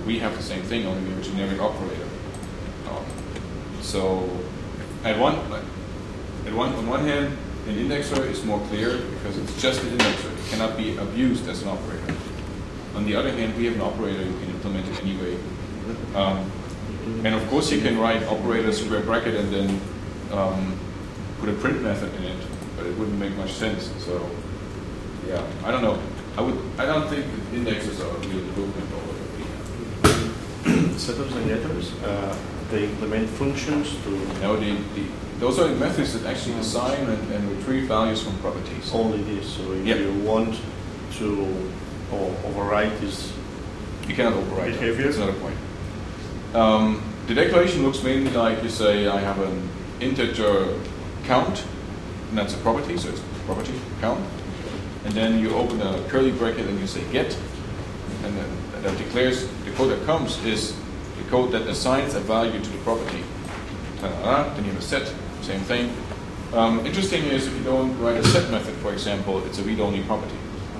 we have the same thing, only we're a generic operator. So on one hand, an indexer is more clear because it's just an indexer. It cannot be abused as an operator. On the other hand, we have an operator you can implement it anyway. And of course, you can write operator square bracket and then put a print method in it, but it wouldn't make much sense. So yeah, I don't know. I don't think indexes are a real improvement over what we have. Setters and getters, they implement functions to... No, those are methods that actually assign and retrieve values from properties. Only this, so if you want to overwrite this... You cannot overwrite behavior. That's another point. The declaration looks mainly like you say I have an integer count, and that's a property, so it's a property count. And then you open a curly bracket and you say get, and then that declares the code that comes is the code that assigns a value to the property. Then you have a set, same thing. Interesting is if you don't write a set method, for example, it's a read-only property.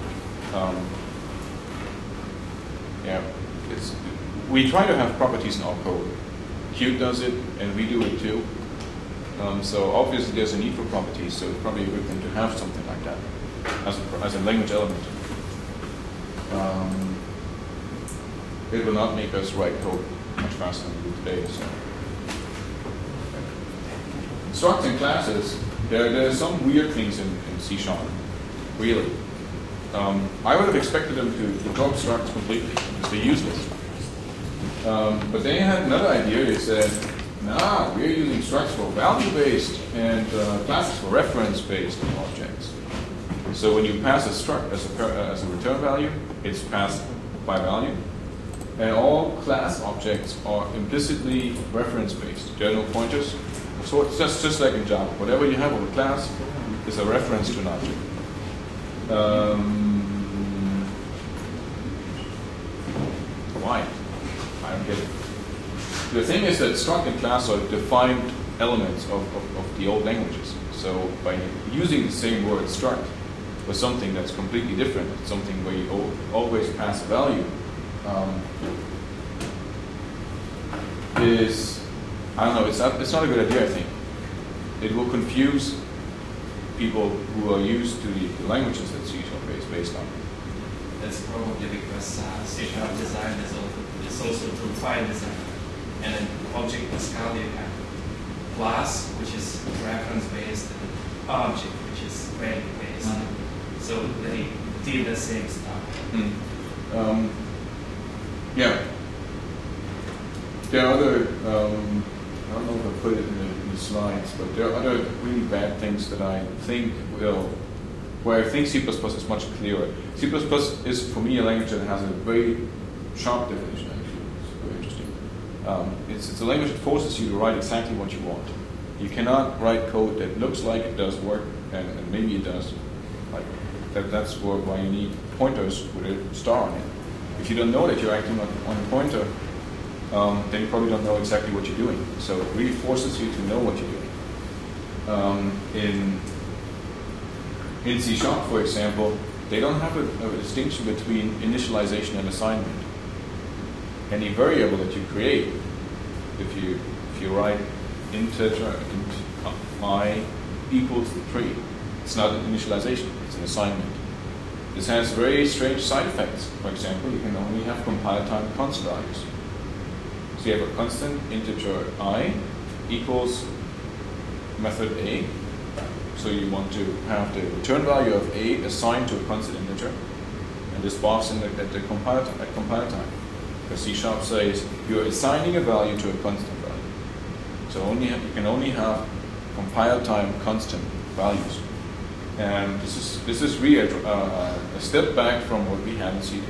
We try to have properties in our code. Qt does it, and we do it too. So obviously there's a need for properties, so it's probably a good thing to have something like that as a language element. It will not make us write code much faster than we do today. So. Structs and classes, there are some weird things in C#, really. I would have expected them to drop structs completely, because they're useless. But they had another idea. They said, nah, we're using structs for value-based and classes for reference-based objects. So when you pass a struct as a return value, it's passed by value. And all class objects are implicitly reference-based. There are no pointers. So it's just like in Java. Whatever you have of a class is a reference to an object. Why? I don't get it. The thing is that struct and class are defined elements of the old languages. So by using the same word struct for something that's completely different, something where you always pass a value, is, I don't know, it's not a good idea, I think. It will confuse people who are used to the languages that C# is based on. That's probably because C# design is also to file design. And an object Pascal, you have class, which is reference-based, and object, which is value-based. So they did the same stuff. Yeah. There are other, I don't know if I put it in the slides, but there are other really bad things that I think where I think C++ is much clearer. C++ is, for me, a language that has a very sharp definition, actually. It's very interesting. It's a language that forces you to write exactly what you want. You cannot write code that looks like it does work, and maybe it does. Like that's why you need pointers with a star on it. If you don't know that you're acting on a pointer, then you probably don't know exactly what you're doing. So it really forces you to know what you're doing. In C#, for example, they don't have a distinction between initialization and assignment. Any variable that you create, if you write integer I equals 3, it's not an initialization, it's an assignment. This has very strange side effects. For example, you can only have compile time const values. So you have a constant integer I equals method A. So you want to have the return value of A assigned to a constant integer, and this box at the compile time. Because C# says you're assigning a value to a constant value. So you can only have compile time constant values. And this is really a step back from what we have in C++.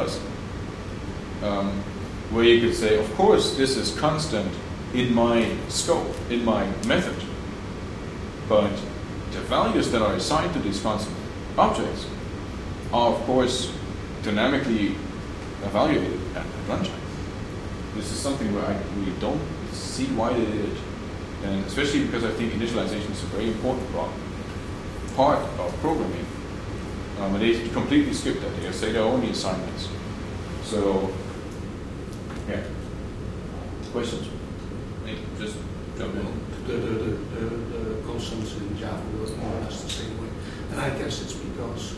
Where you could say, of course, this is constant in my scope, in my method, but the values that are assigned to these constant objects are, of course, dynamically evaluated at runtime. This is something where I really don't see why they did it, and especially because I think initialization is a very important part of programming. And they completely skip that. They say they're only assignments. So Yeah. Questions? Hey, just jump in. The constants in Java work more or less the same way. And I guess it's because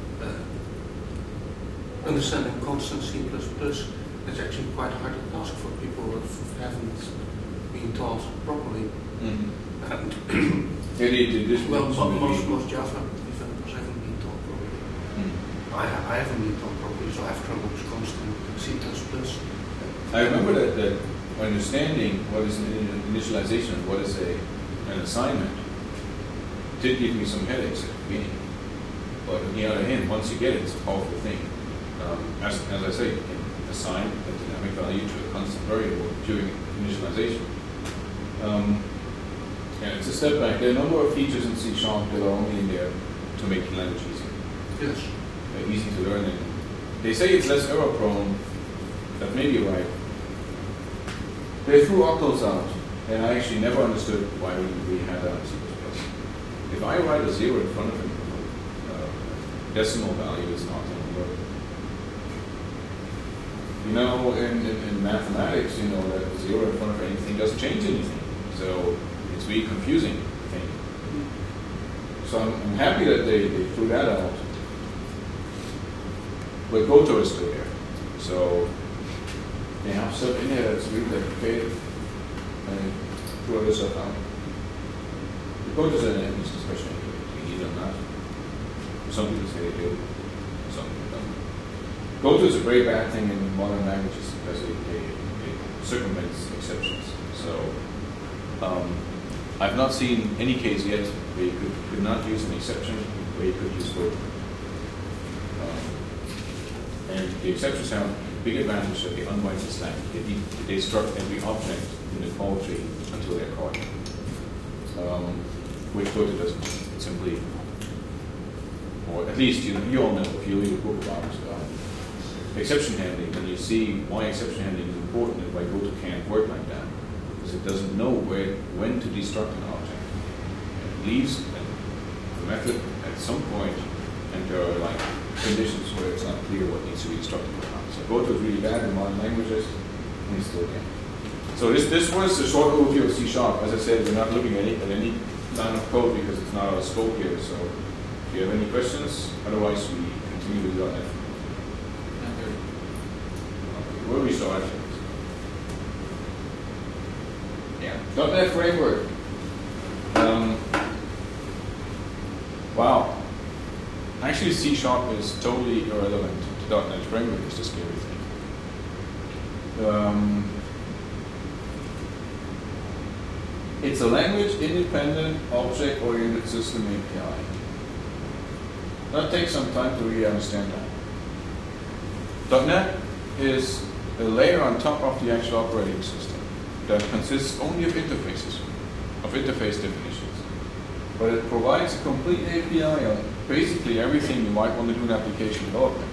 understanding constants in C++, it's actually quite hard to task for people who haven't been taught properly. Mm-hmm. And most Java developers haven't been taught properly. Mm. I haven't been taught properly, so I have trouble with constant C++. I remember that understanding what is an initialization and what is an assignment did give me some headaches at the beginning. But on the other hand, once you get it, it's a powerful thing. As I say, you can assign a dynamic value to a constant variable during initialization. And it's a step back. There are a number of features in C# that are only in there to make the language easier. Yes. Easy to learn. And they say it's less error prone. That may be right. They threw octals out, and I actually never understood why we had that in C++. If I write a 0 in front of it, decimal value is not going to work. You know, in mathematics, you know that 0 in front of anything doesn't change anything. So it's really confusing thing. So I'm happy that they threw that out. But Goto is still there. So they have stuff in there that's really complicated and threw other stuff out. The Goto's an endless discussion anyway. Do we need it or not? Some people say they do, some people don't. Goto is a very bad thing in modern languages because it circumvents exceptions. So I've not seen any case yet where you could not use an exception where you could use Goto. And the exceptions have a big advantage that they unwind the stack. They struct every object in the call tree until they're called. Which Goto doesn't. It simply, or at least you all know if you read a book about exception handling, then you see why exception handling is important and why Goto can't work like that. Because it doesn't know when to destruct an object. It leaves the method at some point, and there are like conditions where it's not clear what needs to be destructed or not. So Goto is really bad in modern languages, and it's still can. So this was a short overview of C#. As I said, we're not looking at any line of code because it's not our scope here. So if you have any questions, otherwise we continue with .NET. Where we started? Yeah, .NET framework. Wow. Actually, C# is totally irrelevant to .NET framework. It's the scary thing. It's a language-independent, object-oriented system API. That takes some time to really understand that. .NET is a layer on top of the actual operating system that consists only of interfaces, of interface definitions. But it provides a complete API on basically everything you might want to do in application development.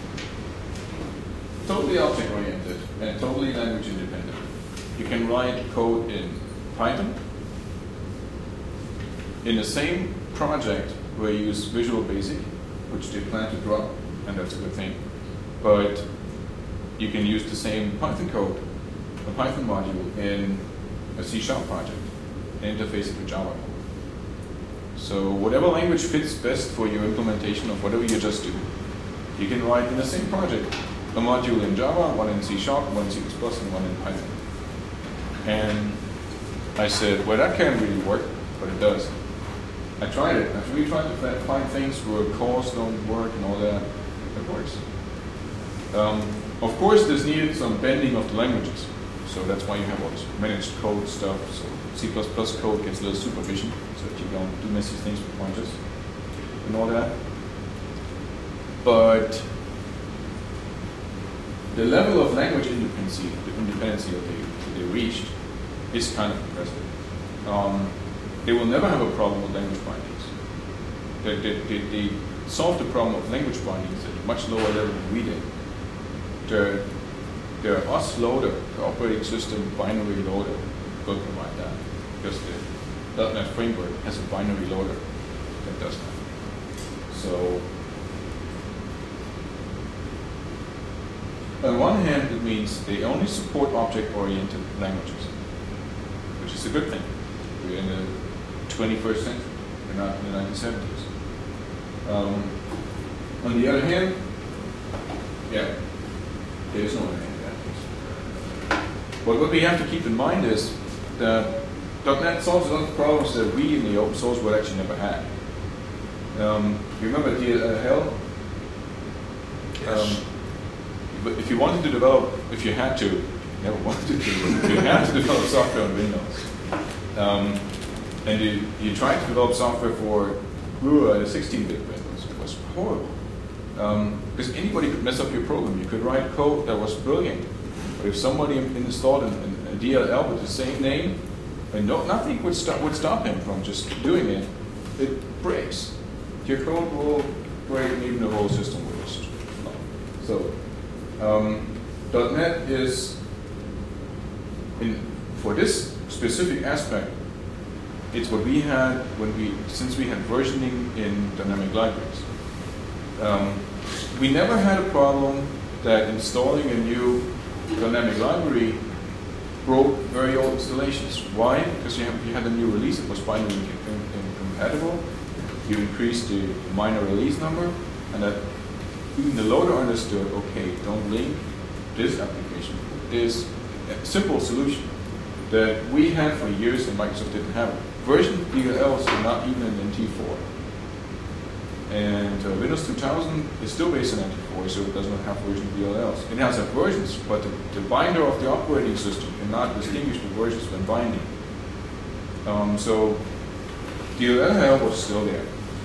Totally object-oriented and totally language-independent. You can write code in Python. In the same project where you use Visual Basic, which they plan to drop, and that's a good thing. But you can use the same Python code, a Python module, in a C# project, and interface it with Java code. So whatever language fits best for your implementation of whatever you just do, you can write in the same project a module in Java, one in C#, one in C++, and one in Python. And I said, well, that can't really work, but it does. I tried it. I really tried to find things where calls don't work and all that. It works. Of course, this needed some bending of the languages. So that's why you have all this managed code stuff. So C++ code gets a little supervision so that you don't do messy things with pointers and all that. But the level of language independency that they reached is kind of impressive. They will never have a problem with language bindings. They solved the problem of language bindings at a much lower level than we did. The OS loader, the operating system binary loader, will provide that. Because the .NET framework has a binary loader that does that. So on one hand, it means they only support object-oriented languages, which is a good thing. We're in the 21st century, we're not in the 1970s. On the other hand, yeah, there is no other hand to that. But what we have to keep in mind is that .NET solves a lot of problems that we in the open source world actually never had. You remember DLL? Yes. But if you wanted to develop, if you had to, you never wanted to, if you had to develop software on Windows, and you tried to develop software for 16-bit Windows, it was horrible. Because anybody could mess up your program. You could write code that was brilliant. But if somebody installed a DLL with the same name, and nothing would stop him from just doing it, it breaks. Your code will break, and even the whole system will just flop. So, .NET is, for this specific aspect, it's what we had since we had versioning in dynamic libraries. We never had a problem that installing a new dynamic library broke very old installations. Why? Because you had a new release, it was binary incompatible. You increased the minor release number, and that even the loader understood, okay, don't link this application. Is a simple solution that we had for years and Microsoft didn't have it. Version DLLs are not even in NT4. And Windows 2000 is still based on NT4, so it does not have version DLLs. It has versions, but the binder of the operating system cannot distinguish the versions when binding. So DLL was still there.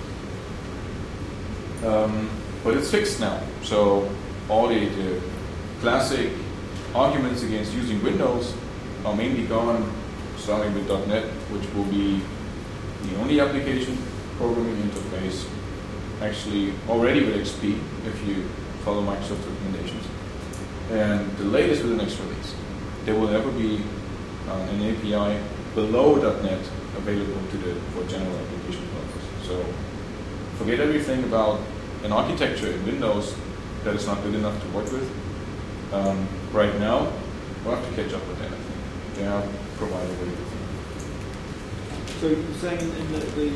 But it's fixed now. So all the classic arguments against using Windows are mainly gone, starting with .NET, which will be the only application programming interface actually already with XP, if you follow Microsoft recommendations. And the latest with the next release. There will never be an API below .NET available for general application developers. So forget everything about an architecture in Windows that is not good enough to work with. Right now, we'll have to catch up with that, I think. They have provided a very good thing. So you're saying in the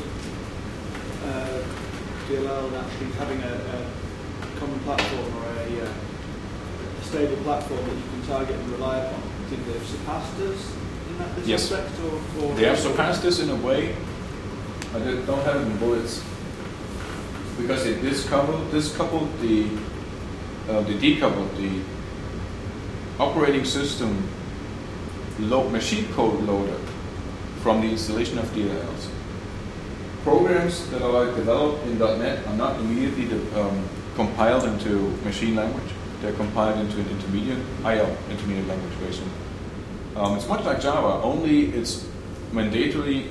DLL actually having a common platform or a stable platform that you can target and rely upon, do you think they've surpassed us in this Yes. aspect? Or They have surpassed this in a way. I don't have it in bullets because they decoupled the operating system machine code loader from the installation of DLLs. Programs that are developed in .NET are not immediately compiled into machine language. They're compiled into an intermediate intermediate language version. It's much like Java, only it's mandatorily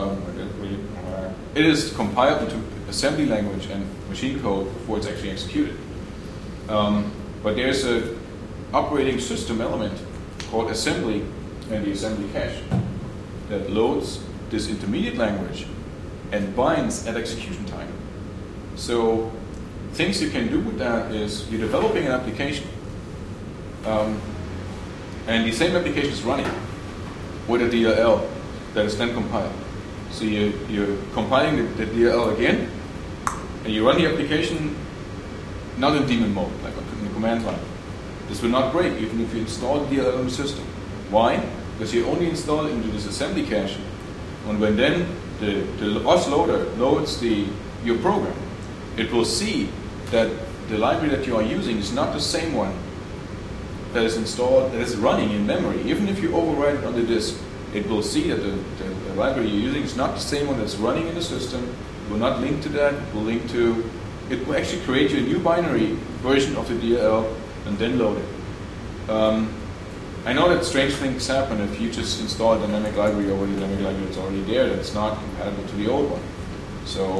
it is compiled into assembly language and machine code before it's actually executed. But there's an operating system element called assembly and the assembly cache that loads this intermediate language and binds at execution time. So things you can do with that is you're developing an application and the same application is running with a DLL that is then compiled. So you're compiling the DLL again and you run the application not in daemon mode, like in the command line. This will not break even if you install the DLL in the system. Why? Because you only install it into this assembly cache, and when then the OS loader loads your program, it will see that the library that you are using is not the same one that is installed, that is running in memory. Even if you overwrite it on the disk, it will see that the library you're using is not the same one that's running in the system. It will not link to that. It will actually create you a new binary version of the DLL and then load it. I know that strange things happen if you just install a dynamic library over the dynamic library that's already there that's not compatible to the old one. So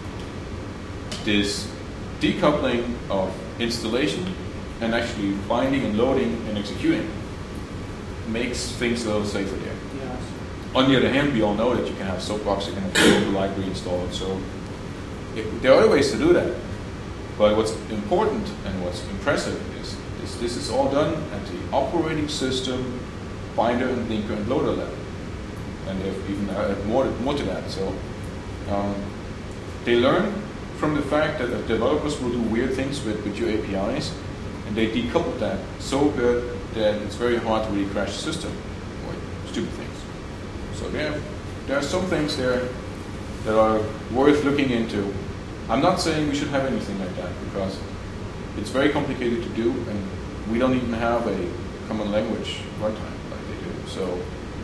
this decoupling of installation and actually binding and loading and executing makes things a little safer there. Yes. On the other hand, we all know that you can have Soapbox, you can have the local library installed. So there are other ways to do that. But what's important and what's impressive is this This is all done at the operating system, binder and linker and loader level. And they've even added more to that. So they learn from the fact that developers will do weird things with your APIs, and they decouple that so good that it's very hard to really crash the system or stupid things. So there are some things there that are worth looking into. I'm not saying we should have anything like that because it's very complicated to do, and we don't even have a common language runtime like they do. So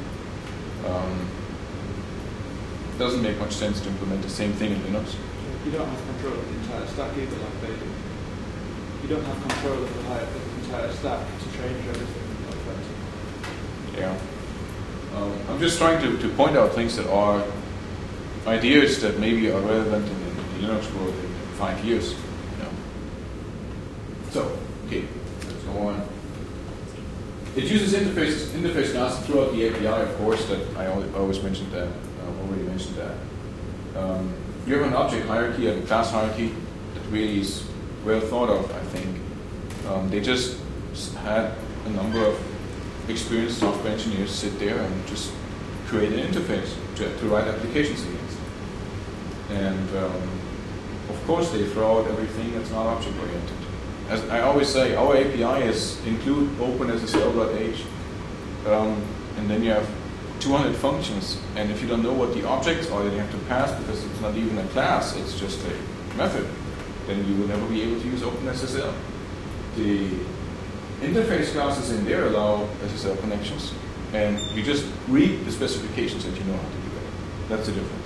it doesn't make much sense to implement the same thing in Linux. You don't have control of the entire stack either, like they do. You don't have control of the entire stack to change everything like that. Yeah. I'm just trying to point out things that are ideas that maybe are relevant in the Linux world in 5 years. You know. So, okay, let's go on. It uses interface classes throughout the API, of course. That I always mentioned that. Already mentioned that. You have an object hierarchy and a class hierarchy that really is well thought of, I think. They just had a number of experienced software engineers sit there and just create an interface to write applications against. And of course they throw out everything that's not object-oriented. As I always say, our API is include OpenSSL.h, and then you have 200 functions, and if you don't know what the objects are that you have to pass, because it's not even a class, it's just a method, then you will never be able to use OpenSSL. The interface classes in there allow SSL connections, and you just read the specifications that you know how to do it. That's the difference.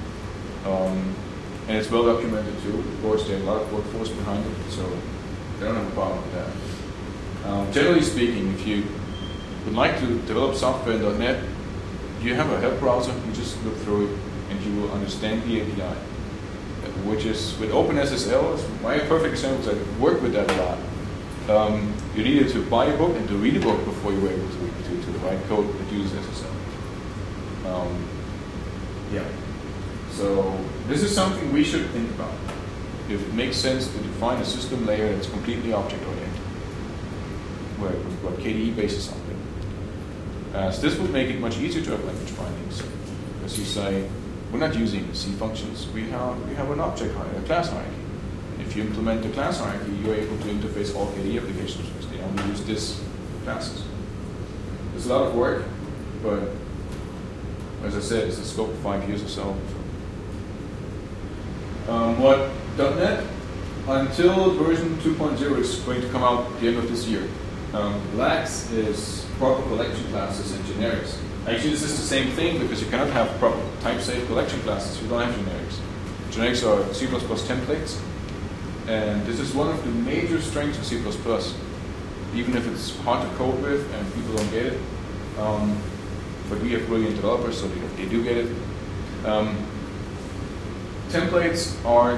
And it's well documented too. Of course, there's a lot of workforce behind it, so they don't have a problem with that. Generally speaking, if you would like to develop software in .NET, you have a help browser, you just look through it, and you will understand the API. Which is, with OpenSSL, my perfect example, because I work with that a lot. You needed to buy a book and to read a book before you were able to write code that uses SSL. Yeah. So this is something we should think about. If it makes sense to define a system layer that's completely object-oriented, where we've got KDE bases on it. So this would make it much easier to have language bindings. As you say, we're not using C functions. We have an object hierarchy, a class hierarchy. And if you implement the class hierarchy, you're able to interface all KDE applications because they only use this classes. It's a lot of work, but as I said, it's a scope of 5 years or so. What .NET until version 2.0 is going to come out at the end of this year. LAX is proper collection classes and generics. Actually, this is the same thing because you cannot have proper type-safe collection classes. You don't have generics. Generics are C++ templates, and this is one of the major strengths of C++. Even if it's hard to code with and people don't get it, but we have brilliant developers, so they do get it. Templates are,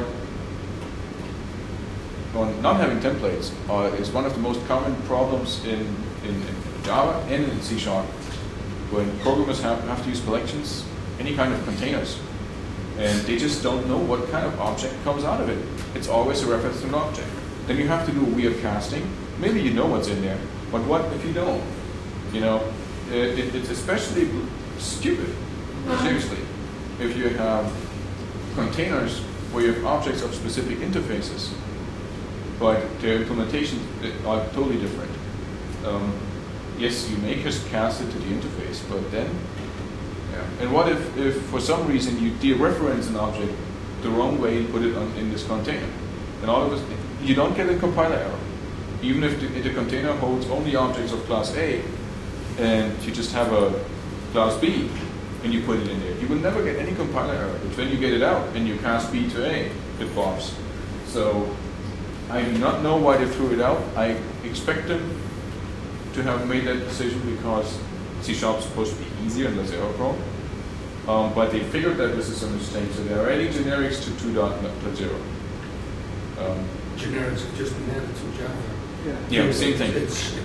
well, not having templates is one of the most common problems in Java and in C#. When programmers have to use collections, any kind of containers, and they just don't know what kind of object comes out of it. It's always a reference to an object. Then you have to do weird casting. Maybe you know what's in there, but what if you don't? You know, it's especially stupid, seriously, if you have containers where you have objects of specific interfaces, but their implementations are totally different. Yes, you may just cast it to the interface, but then, yeah. And what if for some reason you dereference an object the wrong way and put it in this container? Then all of a sudden, you don't get a compiler error. Even if the container holds only objects of class A, and you just have a class B, and you put it in there, you will never get any compiler error. But when you get it out and you cast B to A, it pops. So I do not know why they threw it out. I expect them to have made that decision because C# is supposed to be easier and less error prone. But they figured that this is a mistake, so they're adding generics to 2.0. Generics have just been added to Java. Yeah, same thing.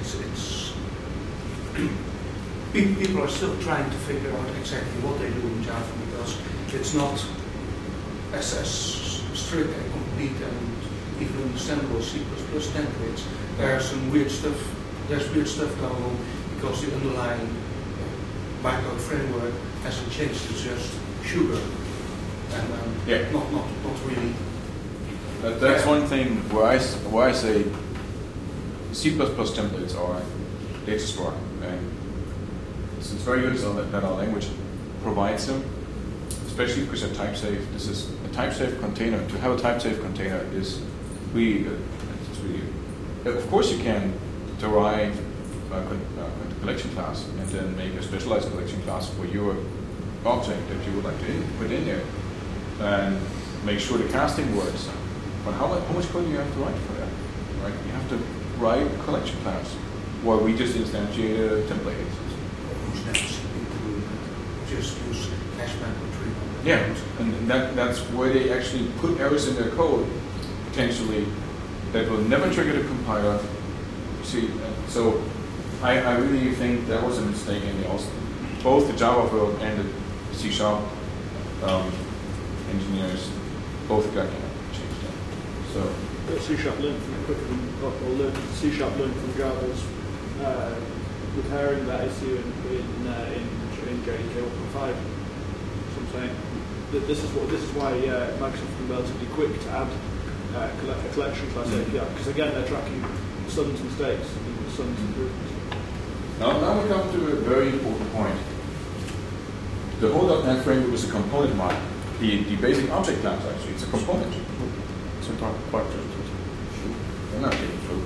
People are still trying to figure out exactly what they do in Java because it's not as strict and complete and even understandable C++ templates, there's some weird stuff. There's weird stuff going on because the underlying bytecode framework hasn't changed. It's just sugar, and not really. That's one thing where I say C++ templates are they just work. And it's very good that our language provides them, especially because they're type safe. This is a type safe container. To have a type safe container is really good. It's really good. Of course, you can derive a collection class and then make a specialized collection class for your object that you would like to put in there, and make sure the casting works. But how much code do you have to write for that? Right? You have to write a collection class, where we just instantiate a template. Who's never seen people do that? Just use hashmap retrieval. Yeah, and that's where they actually put errors in their code, potentially, that will never trigger the compiler. See, so I really think that was a mistake in both the Java world and the C# engineers both got changed that. So C# learned from quicker than, or C# learned from Java's repairing that issue in JDK 1.5. So I'm saying that this is why Microsoft has been relatively quick to add a collection class API, because again they're tracking Sun's mistakes and Sun's improvements. now we come to a very important point. The whole .NET framework is a component model. The basic object class, actually, it's a component. It's a quite They're not getting through.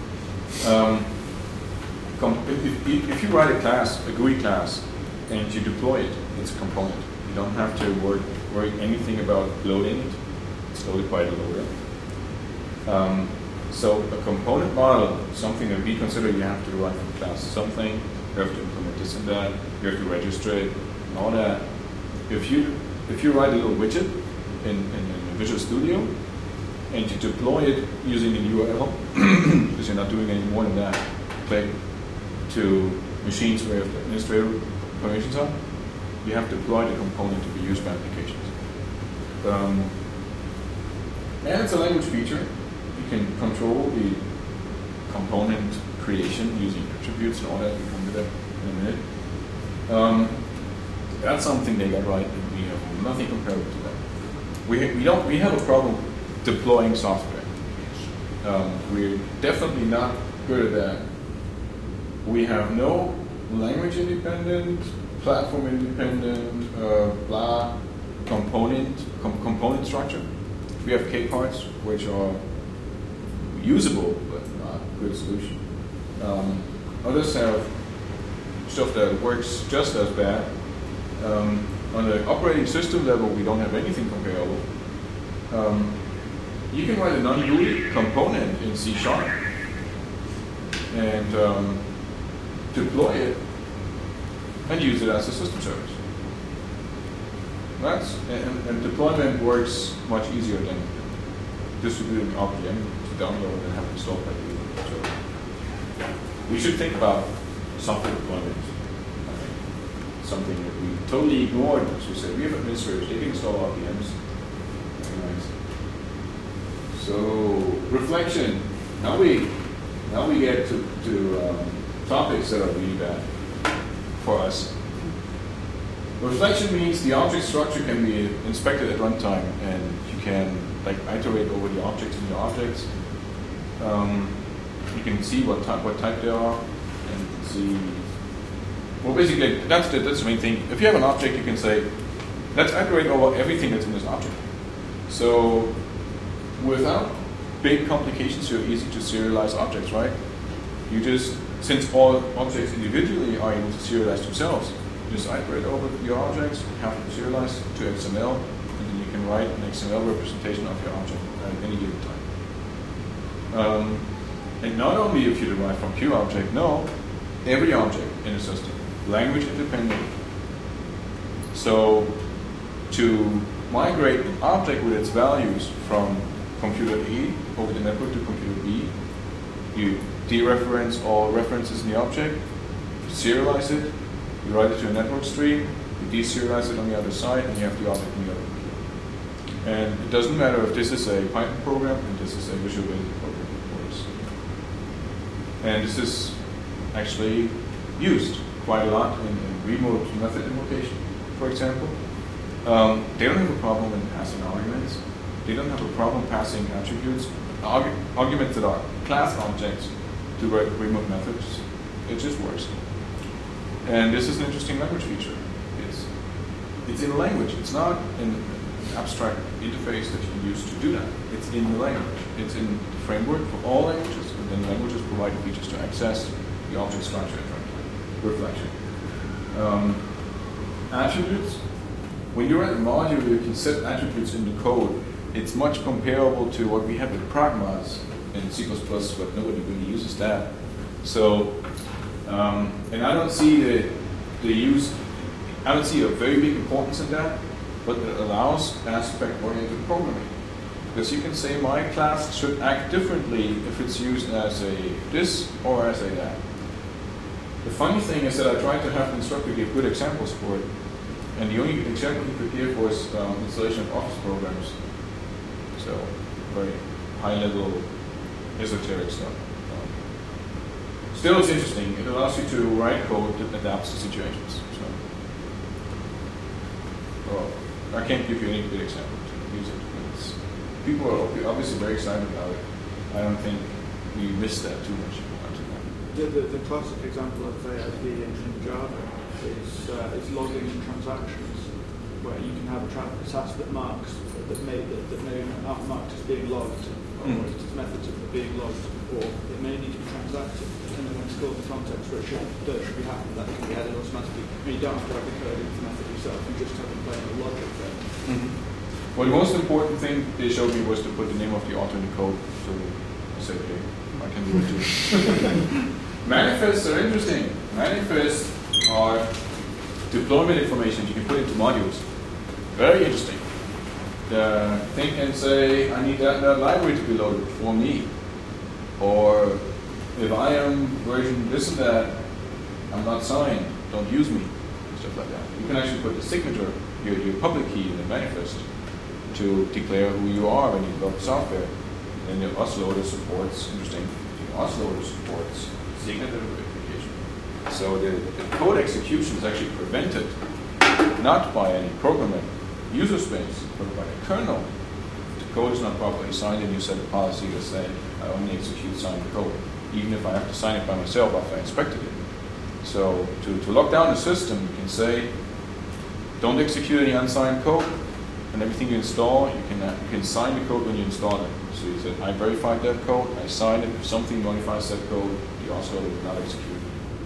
If you write a class, a GUI class, and you deploy it, it's a component. You don't have to worry anything about loading it. It's loaded by the loader. So a component model, something that we consider you have to write from class something, you have to implement this and that, you have to register it, and all that. If you write a little widget in Visual Studio, and you deploy it using a URL, because you're not doing any more than that, click to machines where the administrator permissions are, you have to deploy the component to be used by applications. And it's a language feature. You can control the component creation using attributes and all that. We'll come to that in a minute. That's something they got right, and we have nothing comparable to that. We have a problem deploying software. We're definitely not good at that. We have no language independent, platform independent, component structure. We have K-parts, which are usable but not a good solution. Others have stuff that works just as bad. On the operating system level, we don't have anything comparable. You can write a non-GUI component in C# and deploy it and use it as a system service. And deployment works much easier than distributing RPM to download and have it installed by you. So we should think about software deployment. Something that we totally ignored. As we said, we have administrators, they can install RPMs. Very nice. So reflection. Now we get to topics that are really bad for us. Reflection means the object structure can be inspected at runtime, and you can iterate over the objects in your objects. You can see what type they are, and you can see. Well, basically, that's the main thing. If you have an object, you can say, let's iterate over everything that's in this object. So without big complications, you're easy to serialize objects, right? You just, since all objects individually are able to serialize themselves, just iterate over your objects, have them serialized to XML, and then you can write an XML representation of your object at any given time. And not only if you derive from pure object, no, every object in a system, language independent. So to migrate an object with its values from computer A over the network to computer B, you dereference all references in the object, you serialize it, you write it to a network stream, you deserialize it on the other side, and you have the object in the other computer. And it doesn't matter if this is a Python program and this is a Visual Basic program, of course. And this is actually used quite a lot in remote method invocation, for example. They don't have a problem in passing arguments. They don't have a problem passing attributes, arguments that are class objects to remote methods. It just works. And this is an interesting language feature. It's in a language. It's not an abstract interface that you can use to do that. It's in the language. It's in the framework for all languages, and then languages provide the features to access the object structure and reflection. Attributes. When you're at a module, you can set attributes in the code. It's much comparable to what we have with pragmas in C++, but nobody really uses that. So, and I don't see I don't see a very big importance in that, but it allows aspect-oriented programming. Because you can say my class should act differently if it's used as a this or as a that. The funny thing is that I tried to have the instructor give good examples for it, and the only example he could give was installation of Office programs. So, very high-level, esoteric stuff. Still, it's interesting. It allows you to write code that adapts to situations. So, well, I can't give you any good example to use it. People are obviously very excited about it. I don't think we miss that too much. The classic example of AIP in Java is logging transactions, where you can have a task that marks that may not marked as being logged, or its methods of being logged, or it may need to be transacted, depending on the scope of context where it should be happening. That can be added automatically. You don't have to have the code into the method yourself. You just have to play the logic there. Well, the most important thing they showed me was to put the name of the author in the code. So I said, okay, I can do it too. Manifests are interesting. Manifests are deployment information you can put into modules. Very interesting. The thing can say, I need that library to be loaded for me. Or if I am version this and that, I'm not signed, don't use me. Stuff like that. You can actually put the signature, your public key in the manifest to declare who you are when you develop software. And the Osloader supports, interesting, the Osloader supports signature verification. So the code execution is actually prevented not by any programming user space, but by the kernel. If the code is not properly signed, and you set a policy to say, I only execute signed code, even if I have to sign it by myself after I inspected it. So to lock down the system, you can say, don't execute any unsigned code, and everything you install, you can sign the code when you install it. So you said, I verified that code, I signed it. If something modifies that code, the Osloader will not execute it.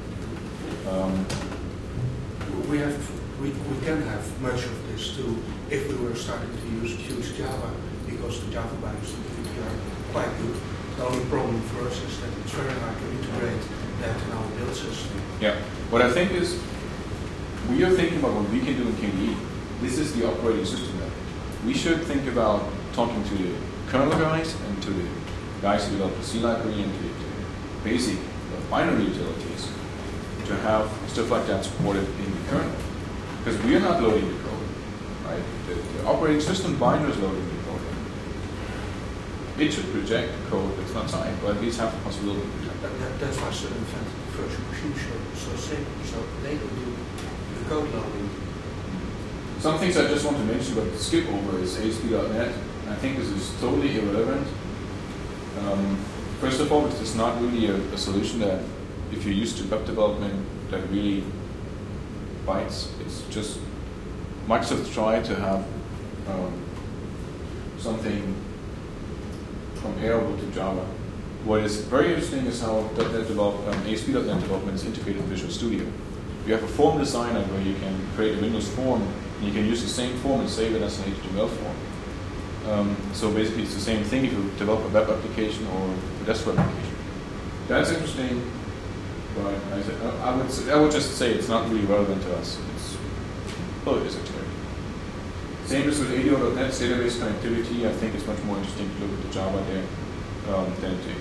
We can have much of this too if we were starting to use Qt Java, because the Java bindings are quite good. The only problem for us is that it's very hard to integrate that in our build system. Yeah. What I think is, we are thinking about what we can do in KDE. This is the operating system level. We should think about talking to the kernel guys and to the guys who develop the C library and to the basic binary utilities to have stuff like that supported in the kernel. Because we are not loading the code, right? The operating system binder is loading the code. It should reject code that's not signed, but at least have the possibility to reject that. That's why certain virtual machines are so simple, so they can do the code loading. Some things I just want to mention but skip over is ASP.NET. I think this is totally irrelevant. First of all, this is not really a solution that, if you're used to web development, that really bites. It's just Microsoft tried to have something comparable to Java. What is very interesting is how ASP.NET development is integrated with Visual Studio. You have a form designer where you can create a Windows form, and you can use the same form and save it as an HTML form. So basically it's the same thing if you develop a web application or a desktop application. That's interesting, but I would just say it's not really relevant to us. It's esoteric. Same as with ADO.NET's database connectivity. I think it's much more interesting to look at the Java there than to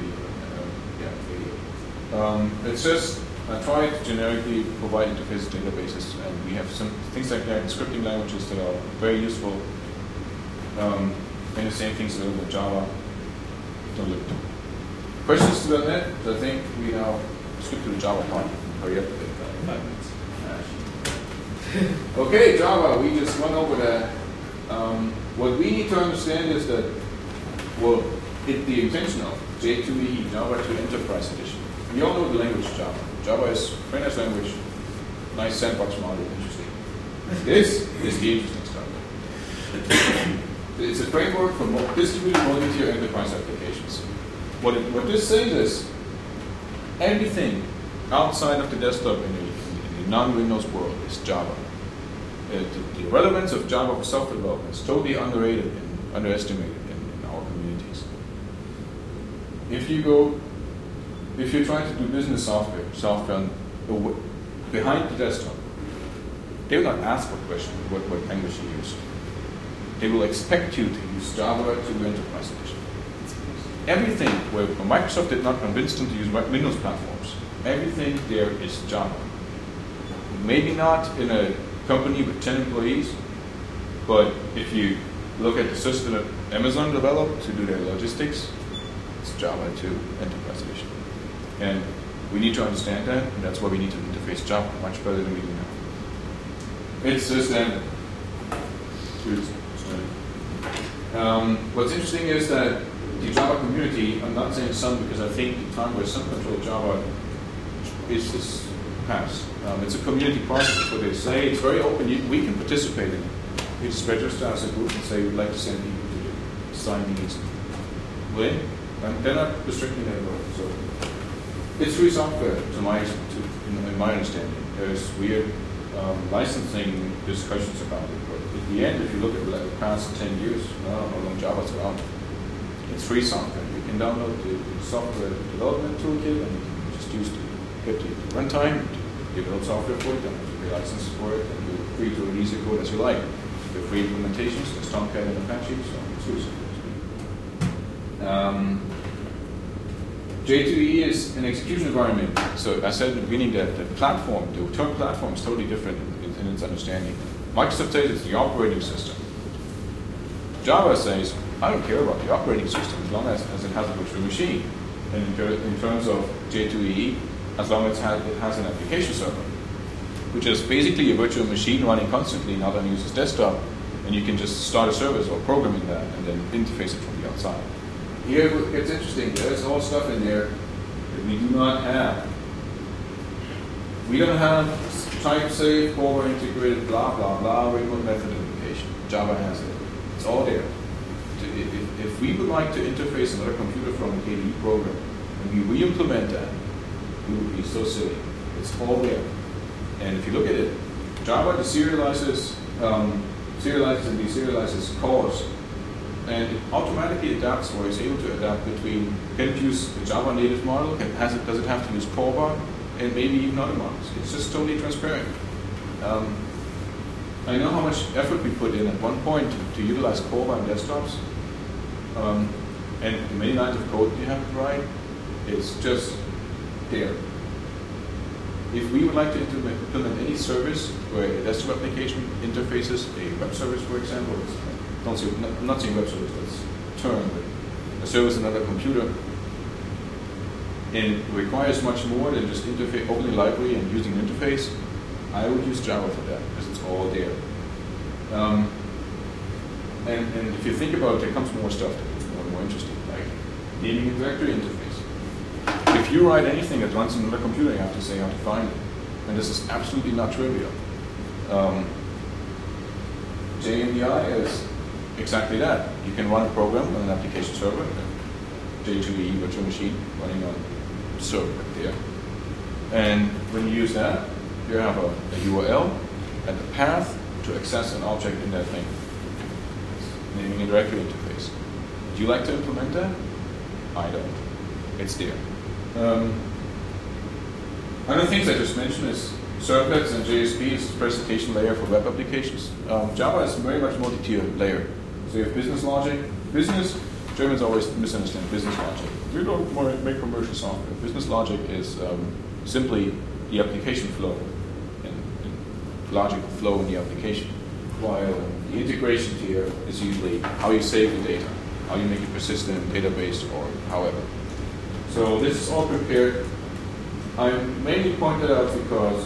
ADO. It's just I try to generically provide interface databases, and we have some things like that in scripting languages that are very useful. And the same thing's available in Java. Don't look. Questions to .NET? I think we now skip to the Java part. Hurry up a bit. 5 minutes. Okay, Java. We just went over that. What we need to understand is that, well, the intention of J2EE, Java 2 Enterprise Edition. We all know the language Java. Java is a very nice language, nice sandbox model, interesting. This is the interesting stuff. It's a framework for distributed multi-tier enterprise applications. What this says is everything outside of the desktop in the non-Windows world is Java. The relevance of Java for software development is totally underrated and underestimated in our communities. If you're trying to do business software behind the desktop, they will not ask what language you use. They will expect you to use Java 2 Enterprise Edition. Everything where Microsoft did not convince them to use Windows platforms, everything there is Java. Maybe not in a company with 10 employees, but if you look at the system that Amazon developed to do their logistics, it's Java 2 Enterprise Edition. And we need to understand that, and that's why we need to interface Java much better than we do now. It's the standard. What's interesting is that the Java community, I'm not saying some because I think the time where some control Java is past. It's a community process, that's what they say. It's very open. We can participate in it. We just register as a group and say we'd like to send people to sign these. When? And they're not restricting that at all. So it's free software, in my understanding. There's weird licensing discussions about it, but at the end, if you look at the past 10 years, how long Java's around, it's free software. You can download the software development toolkit and you can just use to get the runtime, develop software for it, and pay licenses for it, and you're free to release the code as you like. There are free implementations, there's Tomcat and Apache, so it's free software. J2EE is an execution environment. So I said at the beginning that the platform, the term platform is totally different in its understanding. Microsoft says it's the operating system. Java says, I don't care about the operating system as long as it has a virtual machine. And in terms of J2EE, as long as it has an application server, which is basically a virtual machine running constantly, not on user's desktop, and you can just start a service or program in that and then interface it from the outside. Here it's interesting, there's all stuff in there that we do not have. We don't have type safe, forward integrated, blah, blah, blah, remote method implementation. Java has it. It's all there. If we would like to interface another computer from a KDE program and we re-implement that, we would be so silly. It's all there. And if you look at it, Java deserializes and deserializes calls, and it automatically adapts or is able to adapt between, can it use the Java native model, does it have to use CORBA, and maybe even other models. It's just totally transparent. I know how much effort we put in at one point to utilize CORBA on desktops, and the many lines of code you have to write, it's just there. If we would like to implement any service where a desktop application interfaces a web service, for example, I'm not saying web service, that's a term, but a service on another computer, and it requires much more than just opening a library and using an interface, I would use Java for that, because it's all there. And if you think about it, there comes more stuff that's more and more interesting, like naming a directory interface. If you write anything that runs on another computer, you have to say how to find it. And this is absolutely not trivial. JMDI is exactly that. You can run a program on an application server, a J2EE virtual machine running on the server right there. And when you use that, you have a URL and a path to access an object in that thing. It's naming a directory interface. Would you like to implement that? I don't. It's there. Other things I just mentioned is servlets and JSP is the presentation layer for web applications. Java is very much multi-tier layer. So you have business logic. Business, Germans always misunderstand business logic. We don't make commercial software. Business logic is simply the application flow and logical flow in the application. while the integration tier is usually how you save the data, how you make it persistent in a database or however. So this is all prepared. I mainly pointed out because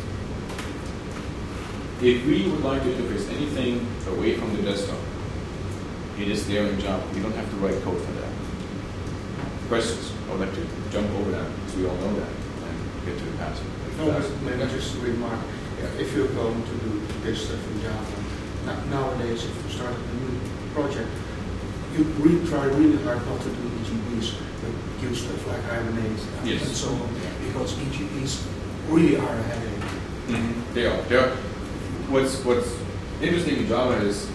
if we would like to interface anything away from the desktop, it is there in Java. We don't have to write code for that. Questions? I would like to jump over that because we all know that and get to the pattern. No, but maybe just a remark. If you're going to do this stuff in Java, nowadays if you start a new project, you try really hard not to do EGBs, but use stuff like Hibernate Yes. and so on, because EGBs really are a headache. Mm-hmm. They are. What's interesting in Java is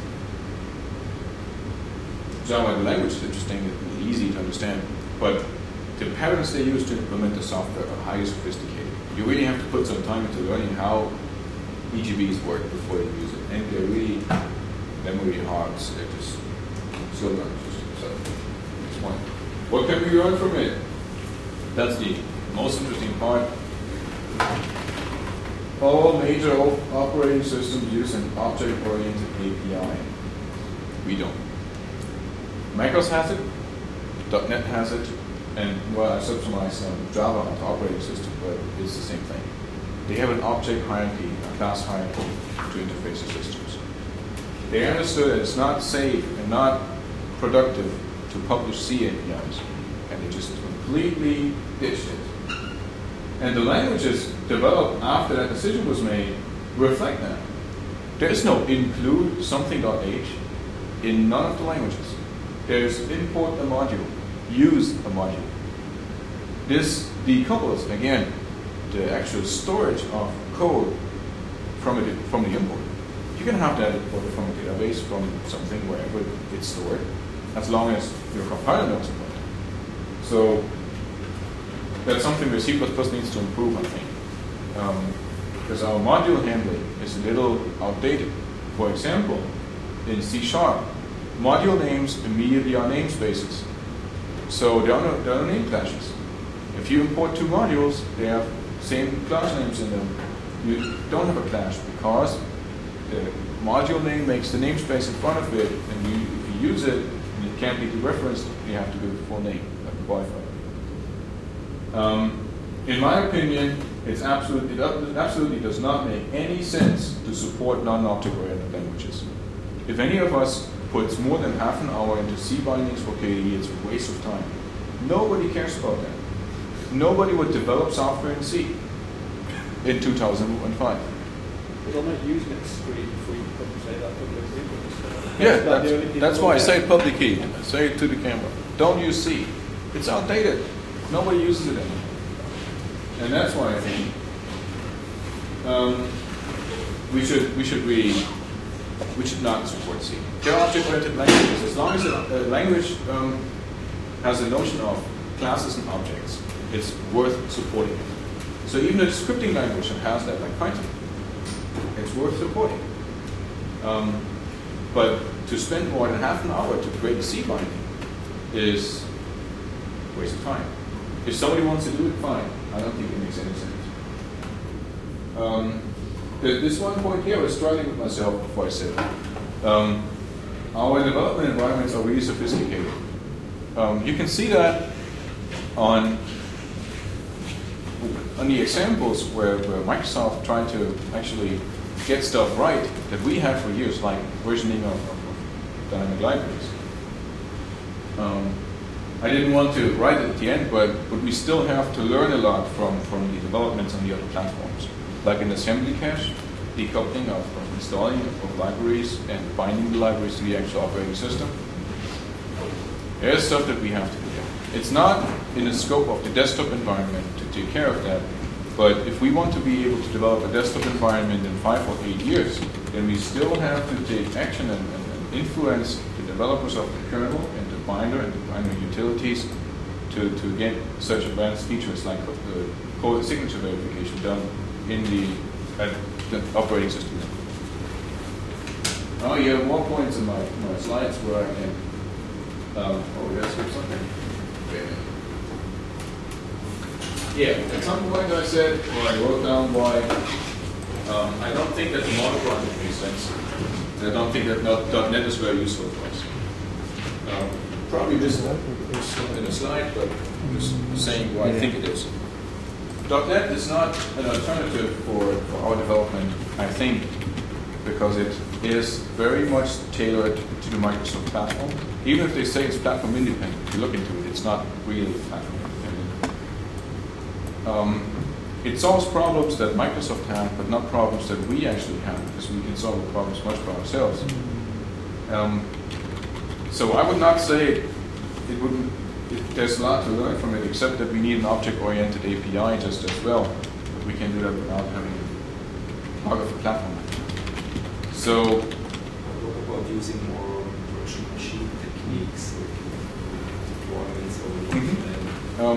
Java, the language is interesting and easy to understand, but the patterns they use to implement the software are highly sophisticated. You really have to put some time into learning how EGBs work before you use it, and they're really memory hogs. They're just slow learning systems. So that's one. What can we learn from it? That's the most interesting part. All major operating systems use an object-oriented API. We don't. Macros has it, .NET has it, and well, I subsumize Java onto operating system, but it's the same thing. They have an object hierarchy, a class hierarchy to interface the systems. They understood that it's not safe and not productive to publish C APIs, and they just completely ditched it. And the languages developed after that decision was made reflect that. There is no include something.h in none of the languages. There's import a module, use a module. This decouples, again, the actual storage of code from the import. You can have that imported from a database, from something wherever it's stored, as long as your compiler knows about it. So that's something that C++ needs to improve, I think. Because our module handling is a little outdated. For example, in C#, module names immediately are namespaces. So there are no name clashes. If you import two modules, they have same class names in them. You don't have a clash because the module name makes the namespace in front of it, and if you use it and it can't be dereferenced, you have to give it the full name, like a Wi-Fi. In my opinion, it absolutely does not make any sense to support non-object-oriented languages. If any of us puts more than half an hour into C bindings for KDE, it's a waste of time. Nobody cares about that. Nobody would develop software in C in 2005. But on a Usenix screen, if we couldn't say that publicly. Yeah, that's why I say public key. I say it to the camera. Don't use C. It's outdated. Nobody uses it anymore. And that's why I think we should not support C. There are object-oriented languages. As long as a language has a notion of classes and objects, it's worth supporting it. So even a scripting language that has that, like Python, it's worth supporting. But to spend more than half an hour to create a C binding is a waste of time. If somebody wants to do it, fine. I don't think it makes any sense. This one point here, I was struggling with myself before I said it. Our development environments are really sophisticated. You can see that on the examples where Microsoft tried to actually get stuff right that we had for years, like versioning of dynamic libraries. I didn't want to write it at the end, but we still have to learn a lot from the developments on the other platforms. Like in assembly cache, decoupling of installing of libraries and binding the libraries to the actual operating system. There's stuff that we have to do. It's not in the scope of the desktop environment to take care of that, but if we want to be able to develop a desktop environment in 5 or 8 years, then we still have to take action and influence the developers of the kernel and the binder and the binder utilities to get such advanced features like the code signature verification done in the operating system. Oh, you have more points in my slides where I can. Did I skip something? Yeah, at some point I said, or I wrote down why I don't think that the model project makes sense. I don't think that .NET is very useful for us. Probably this is in a slide, but just saying why I think it is. .NET is not an alternative for our development, I think, because it is very much tailored to the Microsoft platform. Even if they say it's platform independent, if you look into it, it's not really platform independent. It solves problems that Microsoft have, but not problems that we actually have, because we can solve the problems much by ourselves. So I would not say it wouldn't. There's a lot to learn from it, except that we need an object-oriented API just as well. But we can do that without having part of the platform. So, what about using more virtual machine techniques, like deployments or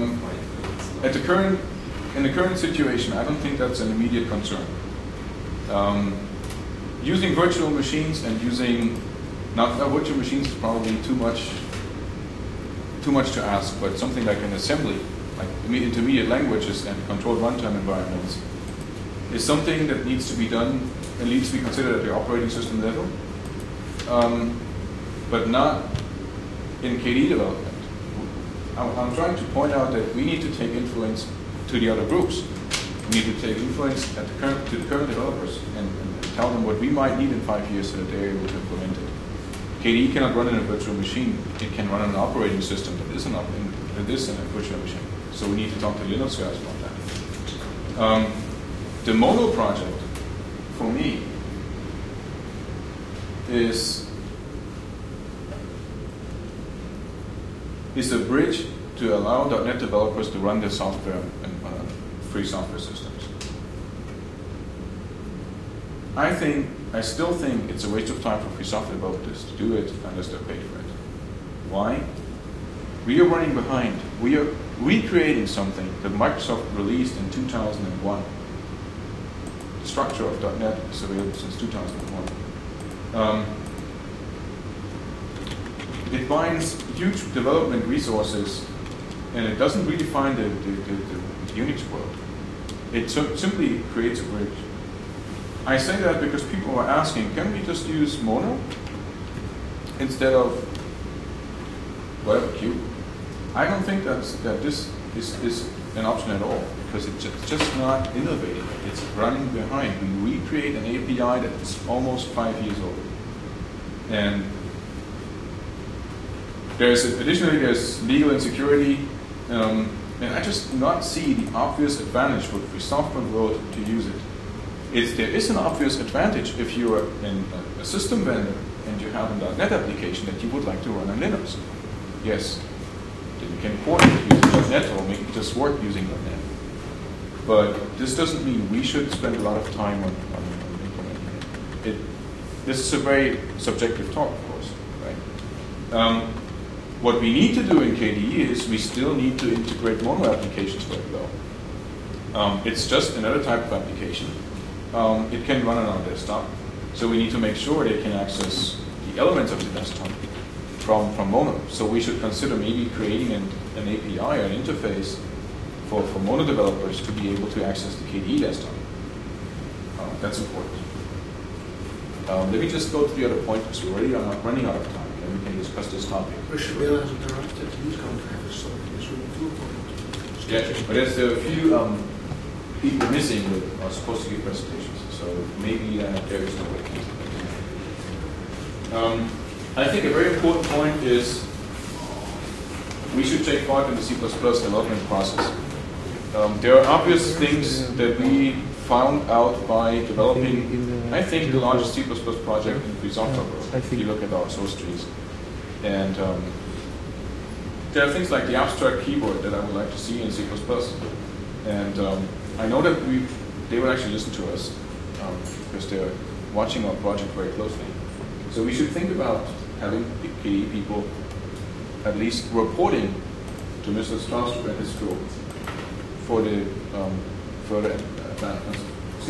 in the current situation, I don't think that's an immediate concern. Using virtual machines and using virtual machines is probably too much to ask, but something like an assembly, like intermediate languages and controlled runtime environments, is something that needs to be done and needs to be considered at the operating system level, but not in KDE development. I'm trying to point out that we need to take influence to the other groups. We need to take influence to the current developers and tell them what we might need in 5 years so that they're able to implement it. KDE cannot run in a virtual machine. It can run on an operating system that is in a virtual machine. So we need to talk to Linux guys about that. The Mono project, for me, is a bridge to allow .NET developers to run their software in free software systems. I still think it's a waste of time for free software developers to do it unless they're paid for it. Why? We are running behind. We are recreating something that Microsoft released in 2001. The structure of .NET is available since 2001. It binds huge development resources, and it doesn't redefine the Unix world. It simply creates a bridge. I say that because people are asking, can we just use Mono instead of whatever Q? I don't think that this is an option at all, because it's just not innovating. It's running behind. We recreate an API that's almost 5 years old. And additionally, there's legal insecurity, and I just do not see the obvious advantage for the free software world to use it. There is an obvious advantage if you are a system vendor and you have a .NET application that you would like to run on Linux. Yes, then you can port it using .NET or make it just work using .NET. But this doesn't mean we should spend a lot of time on implementing it. This is a very subjective talk, of course, right? What we need to do in KDE is we still need to integrate Mono applications very well. It's just another type of application. It can run on our desktop, so we need to make sure they can access the elements of the desktop from Mono. So we should consider maybe creating an API or an interface for Mono developers to be able to access the KDE desktop. That's important. Let me just go to the other point, because we're already running out of time. We can discuss this topic. We should realize that he's going to have a solid issue. Yeah, but there's a few people missing that are supposed to give presentations, so maybe there is no way. I think a very important point is we should take part in the C++ development process. There are obvious things that we found out by developing, I think, the largest C++ project in free software world, if you look at our source trees. And there are things like the abstract keyboard that I would like to see in C++. And I know that they will actually listen to us because they're watching our project very closely. So we should think about having the KDE people at least reporting to Mr. Strauss and his group for the further advancements of C++.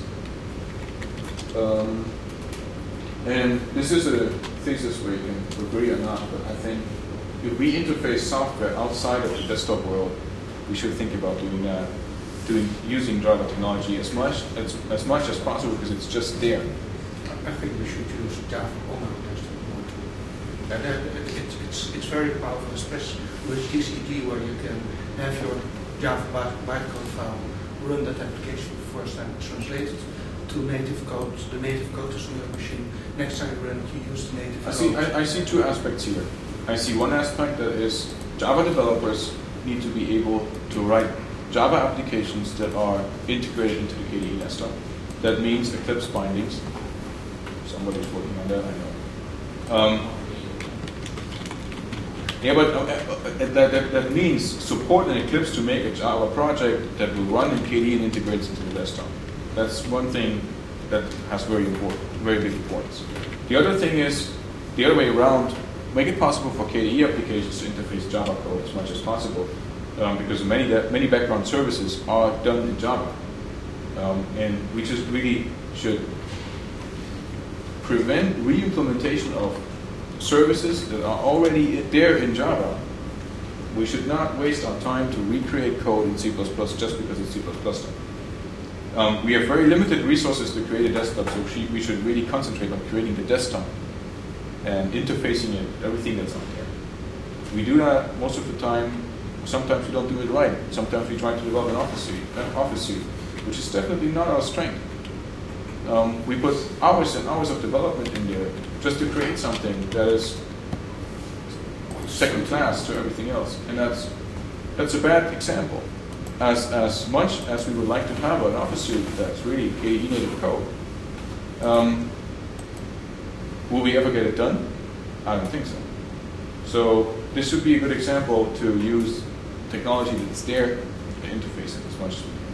And this is a thesis where you can agree or not, but I think if we interface software outside of the desktop world, we should think about doing that. using Java technology as much as possible because it's just there. I think we should use Java on our desktop more too. It's very powerful, especially with GCD, where you can have your Java bytecode file, run that application for the first time, translate it to native code. The native code is on your machine. Next time you run it, you use the native code. I see two aspects here. I see one aspect that is Java developers need to be able to write Java applications that are integrated into the KDE desktop. That means Eclipse bindings. Somebody's working on that, I know. Yeah, but that means support an Eclipse to make a Java project that will run in KDE and integrates into the desktop. That's one thing that has very big importance. The other thing is the other way around. Make it possible for KDE applications to interface Java code as much as possible, because many background services are done in Java, and we just really should prevent re-implementation of services that are already there in Java. We should not waste our time to recreate code in C++ just because it's C++ stuff. We have very limited resources to create a desktop, so we should really concentrate on creating the desktop and interfacing it, everything that's out there. We do that most of the time. Sometimes we don't do it right. Sometimes we try to develop an Office suite, which is definitely not our strength. We put hours and hours of development in there just to create something that is second class to everything else, and that's a bad example. As much as we would like to have an Office suite that's really KDE native code, will we ever get it done? I don't think so. So this would be a good example to use technology that's there to interface it as much as we can.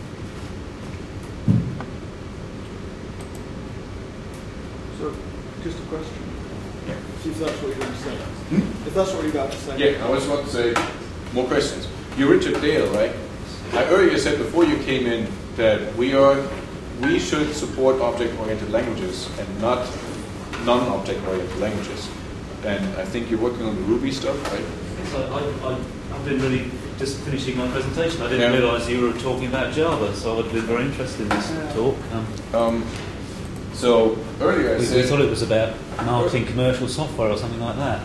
So, just a question. Yeah. If that's what you're going to say. If that's what you're about to say. Yeah, I was about to say more questions. You're Richard Dale, right? I earlier said before you came in that we should support object-oriented languages and not non-object-oriented languages. And I think you're working on the Ruby stuff, right? So I've been really just finishing my presentation. I didn't realise you were talking about Java, so I'd been very interested in this talk. So earlier I said... We thought it was about marketing commercial software or something like that.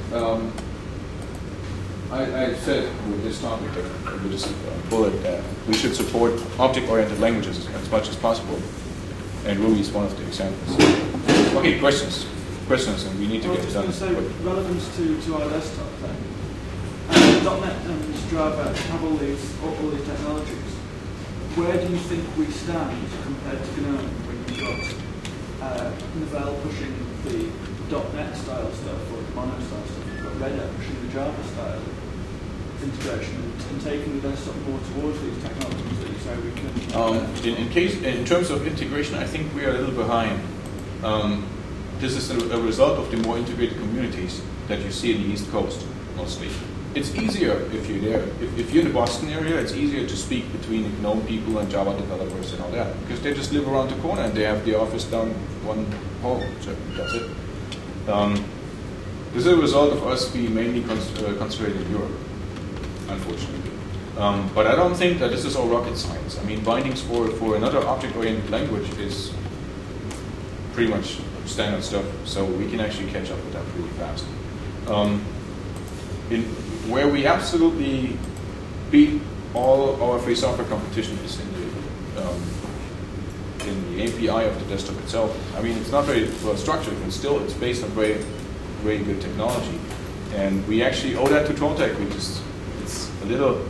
I said with this topic, with this bullet, that we should support object-oriented languages as much as possible. And Ruby is one of the examples. Okay, questions, and we need to get it done. I was just going to say, relevance to our desktop then. .NET and Java have all these technologies. Where do you think we stand compared to GNOME when you've got Novell pushing the .NET style stuff or the Mono style stuff, you've got Red Hat pushing the Java style integration and taking the desktop more towards these technologies that you say we can... In terms of integration, I think we are a little behind. This is a result of the more integrated communities that you see in the East Coast, mostly. It's easier if you're there. If you're in the Boston area, it's easier to speak between GNOME people and Java developers and all that, because they just live around the corner and they have the office down one hall, so that's it. This is a result of us being mainly concentrated in Europe, unfortunately. But I don't think that this is all rocket science. I mean, bindings for another object-oriented language is pretty much standard stuff, so we can actually catch up with that really fast. Where we absolutely beat all our free software competition is in the API of the desktop itself. I mean, it's not very well structured, but still it's based on very, very good technology. And we actually owe that to Trolltech, which is a little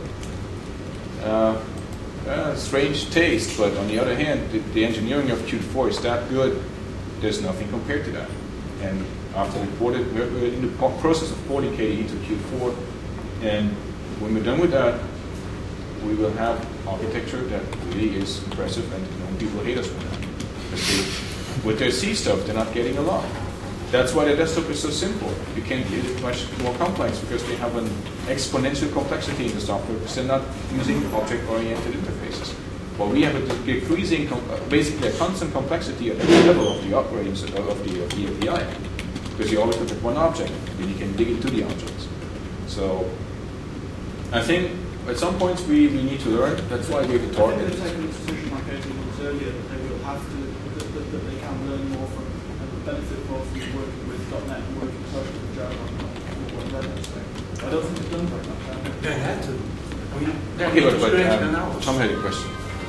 strange taste, but on the other hand, the engineering of Qt 4 is that good, there's nothing compared to that. And after we're in the process of porting KDE to Qt 4, and when we're done with that, we will have architecture that really is impressive, and people hate us for that. Because with their C stuff, they're not getting along. That's why the desktop is so simple. You can't get it much more complex because they have an exponential complexity in the software because they're not using object-oriented interfaces. Well, we have a decreasing, basically a constant complexity at every level of the operating of the API, because you always look at one object, and then you can dig into the objects. So I think at some points we need to learn. That's why we have a I think target. they've taken this position like 18 months earlier that they will have to, that they can learn more from and benefit more from working with .NET and working closely with Java or whatever. So I don't think they've done very much. Have they? They had to. I mean, they're Okay, more but experienced than ours. Tom had a question.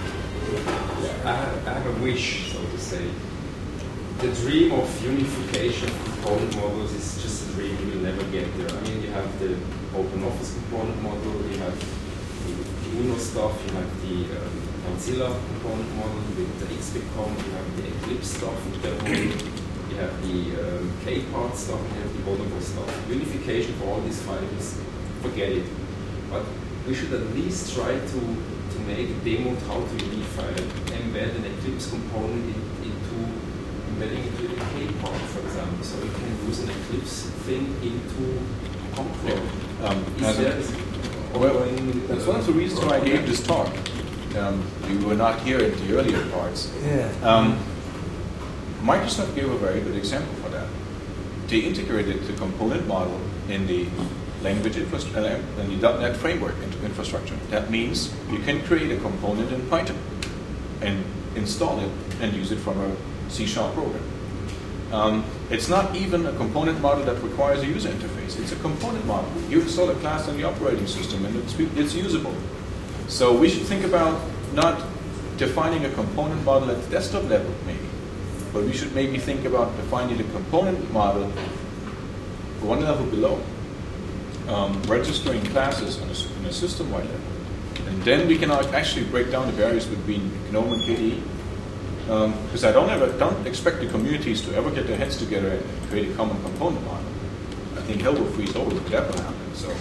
I have a wish, so to say. The dream of unification of component models is just a dream. You will never get there. I mean, you have the OpenOffice component model, you have the UNO stuff, you have the Mozilla component model with the XBCom, you have the Eclipse stuff with the whole, you have the K-part stuff, and you have the Bonobo stuff. Unification for all these files, forget it. But we should at least try to make a demo how to unify, embed an Eclipse component into embedding into the K-part, for example, so we can use an Eclipse thing into Concur. That's one of the reasons why I gave this talk. You were not here at the earlier parts. Yeah. Microsoft gave a very good example for that. They integrated the component model in the language infrastructure, in the .NET framework into infrastructure. That means you can create a component in Python and install it and use it from a C# program. It's not even a component model that requires a user interface. It's a component model. You install a class on the operating system and it's usable. So we should think about not defining a component model at the desktop level, maybe, but we should maybe think about defining the component model one level below. Registering classes on a system-wide level. And then we can actually break down the barriers between GNOME and KDE. Because I don't expect the communities to ever get their heads together and create a common component model. I think hell will freeze over if that will happen. So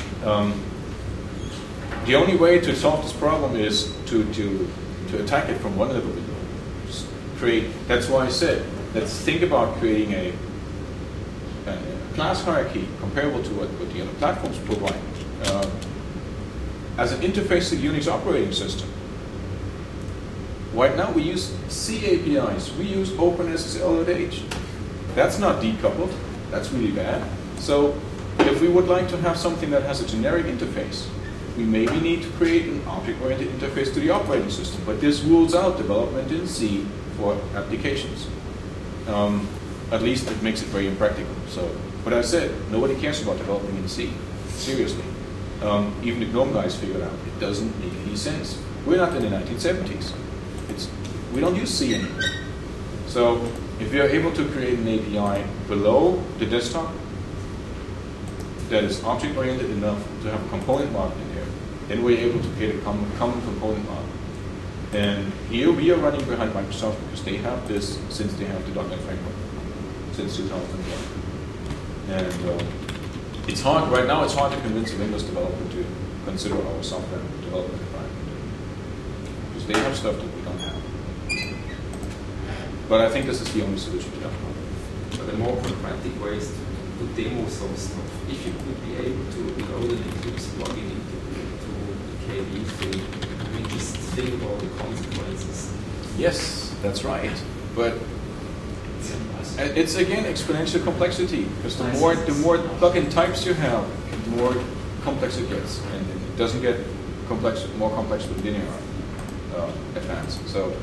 the only way to solve this problem is to attack it from one level below. Just create. That's why I said let's think about creating a class hierarchy comparable to what the other platforms provide as an interface to the Unix operating system. Right now we use C APIs, we use OpenSSL.h. That's not decoupled, that's really bad. So if we would like to have something that has a generic interface, we maybe need to create an object-oriented interface to the operating system, but this rules out development in C for applications. At least it makes it very impractical. So, but I said, nobody cares about developing in C, seriously. Even the GNOME guys figured out it doesn't make any sense. We're not in the 1970s. We don't use C anymore. So if you're able to create an API below the desktop that is object-oriented enough to have a component model in there, then we're able to create a common component model. And here we are running behind Microsoft because they have this since they have the .NET framework, since 2001. And it's hard, right now it's hard to convince a Windows developer to consider our software development environment. Because they have stuff that we don't have. But I think this is the only solution to that problem. But the more pragmatic ways to demo some stuff. If you could be able to load an Eclipse plugin into the KDE thing, I mean, just think about the consequences. Yes, that's right. But it's again exponential complexity, because the more plugin types you have, the more complex it gets, and it doesn't get more complex with linear advance. So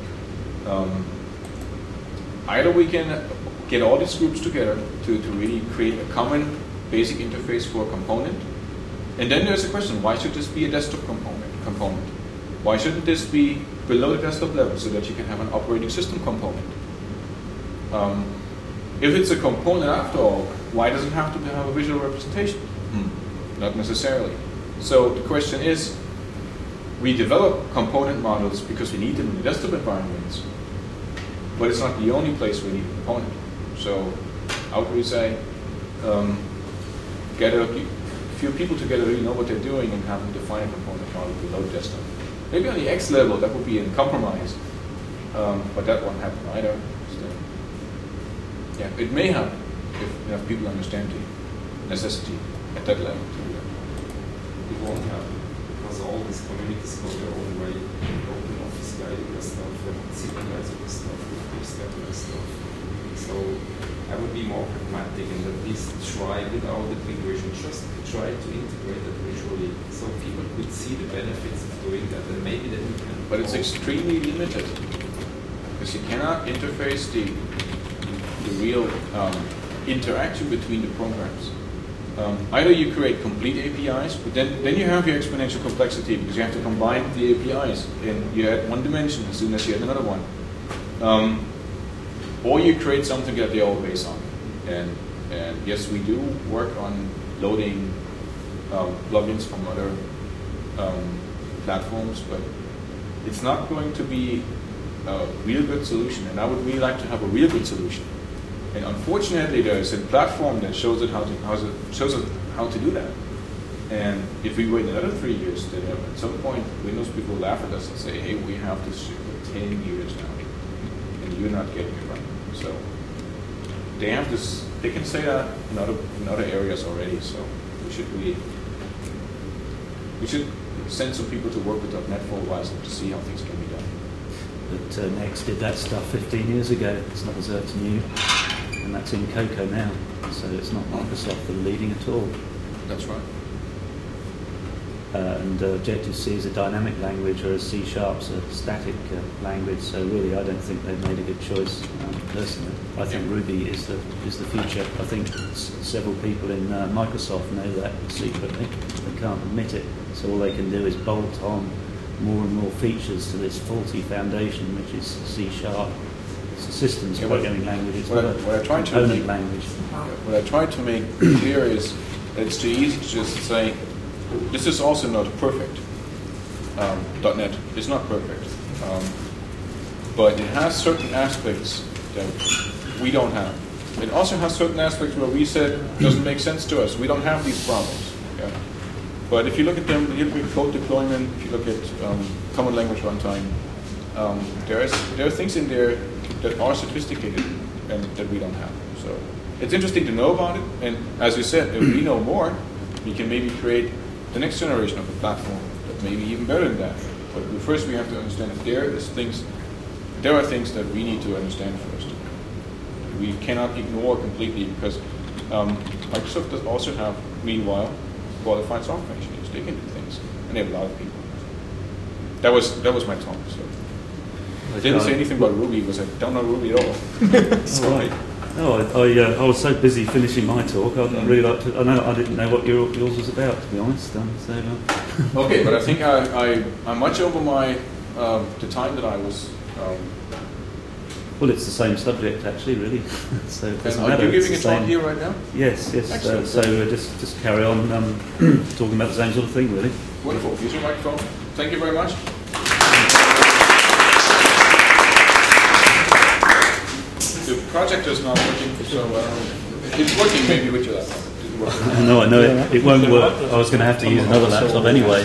either we can get all these groups together to really create a common basic interface for a component, and then there's a question: why should this be a desktop component? Why shouldn't this be below the desktop level so that you can have an operating system component? If it's a component after all, why does it have to have a visual representation? Not necessarily. So the question is, we develop component models because we need them in the desktop environments, but it's not the only place we need a component. So how do we say, get a few people together who really know what they're doing and have them define a component model below the desktop. Maybe on the X level that would be a compromise, but that won't happen either. Yeah, it may happen if enough people understand the necessity at that level to do that. It won't happen because all these communities go their own way. OpenOffice guy does stuff, the serializable stuff, the stepwise stuff. So I would be more pragmatic and at least try without the big vision, just try to integrate that visually so people could see the benefits of doing that, and maybe then you can. But it's extremely limited because you cannot interface the real interaction between the programs. Either you create complete APIs, but then you have your exponential complexity because you have to combine the APIs and you add one dimension as soon as you add another one. Or you create something that they all base on. And yes, we do work on loading plugins from other platforms, but it's not going to be a real good solution. And I would really like to have a real good solution. And unfortunately, there is a platform that shows us how to do that. And if we wait another 3 years, then at some point, Windows people laugh at us and say, "Hey, we have this shit for 10 years now, and you're not getting it right." So they have this. They can say that in other areas already. So we should send some people to work with .NET for a while to see how things can be done. But Next did that stuff 15 years ago. It's not as new. And that's in Cocoa now, so it's not Microsoft that are leading at all. That's right. And Objective-C is a dynamic language, whereas C#'s a static language. So really, I don't think they've made a good choice. Personally, I think Ruby is the future. I think several people in Microsoft know that secretly. They can't admit it. So all they can do is bolt on more and more features to this faulty foundation, which is C#. Systems programming languages, what I try to make clear is that it's too easy to just say, this is also not perfect. .NET is not perfect. But it has certain aspects that we don't have. It also has certain aspects where we said it doesn't make sense to us. We don't have these problems. Okay? But if you look at them, if you look at code deployment, if you look at common language runtime, there are things in there that are sophisticated and that we don't have. So it's interesting to know about it, and as you said, if we know more, we can maybe create the next generation of a platform that may be even better than that. But first we have to understand that there are things that we need to understand first. We cannot ignore completely because Microsoft does also have, meanwhile, qualified software engineers. They can do things, and they have a lot of people. That was my talk. So. I didn't say anything about Ruby because I don't know Ruby at all. Sorry. I was so busy finishing my talk. I'd really like to. I didn't know what yours was about, to be honest. Okay, but I think I'm much over the time that I was. Well, it's the same subject actually, really. So it doesn't and are matter. you giving a talk here right now? Yes. Excellent. So just carry on talking about the same sort of thing, really. Wonderful. Use your microphone. Thank you very much. The projector's not working, so it's working maybe with your laptop. No, it won't work. I was going to have to use another laptop anyway.